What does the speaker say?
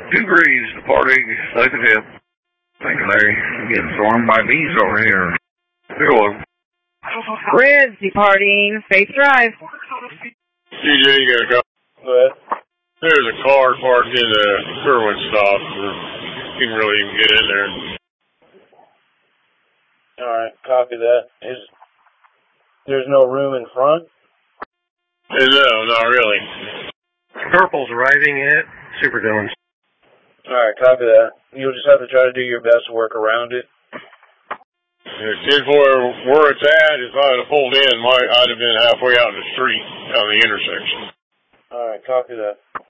2 Greaves, departing south of him. Thank you, Larry. I'm getting swarmed by bees over here. You're welcome. Grizz, departing Faith Drive. TJ, you got a call? Go ahead. There's a car parked in the Kerwin stop. You can really even get in there. All right, copy that. There's no room in front? No, not really. Purple's arriving at Superdomes. All right, copy that. You'll just have to try to do your best to work around it. 10-4, where it's at, if I would have pulled in, I'd have been halfway out in the street, on the intersection. All right, copy that.